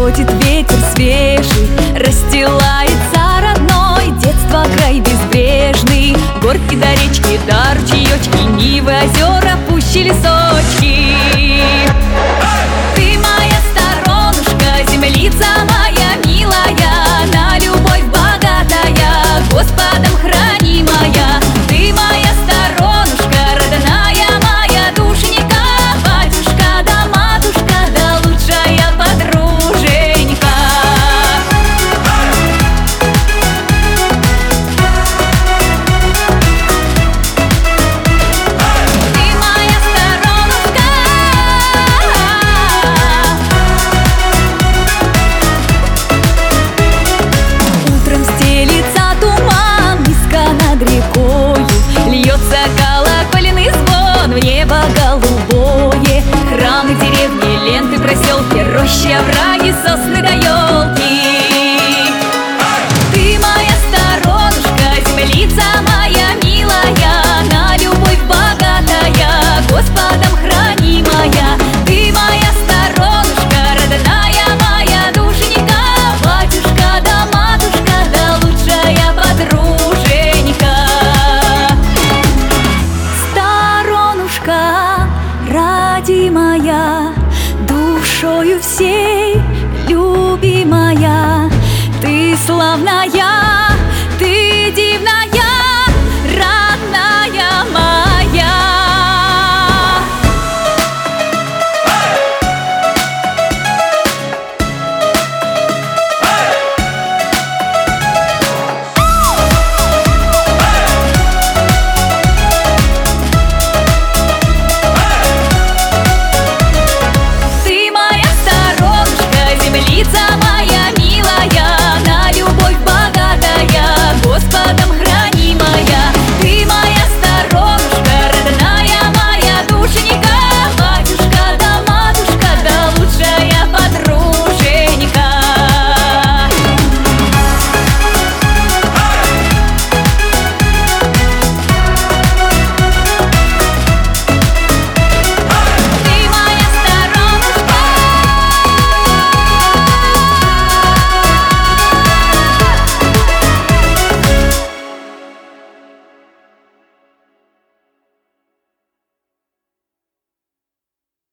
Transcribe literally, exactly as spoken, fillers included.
Ходит ветер свежий, расстилается родной детство край безбрежный. Горки до речки, до ручеечки, нивы, озера, пущи, лесочки. Ты моя сторонушка, землица моя милая, на любовь богатая, Господом хранимая. Ты моя сторонушка, родная моя душенька, батюшка да матушка, да лучшая подруженька. Ты моя сторонушка. Утром стелится туман низко над рекою, льется колокольный звон в небо голубое. Храмы, деревни, ленты, проселки, рощи, овраги, сосны да елки. Ты моя сторонушка, землица моя милая, на любовь богатая, Господом хранимая. Ты моя сторонушка, родная моя душенька, батюшка да матушка, да лучшая подруженька. Сторонушка, родимая, душою всей любимая, ты славная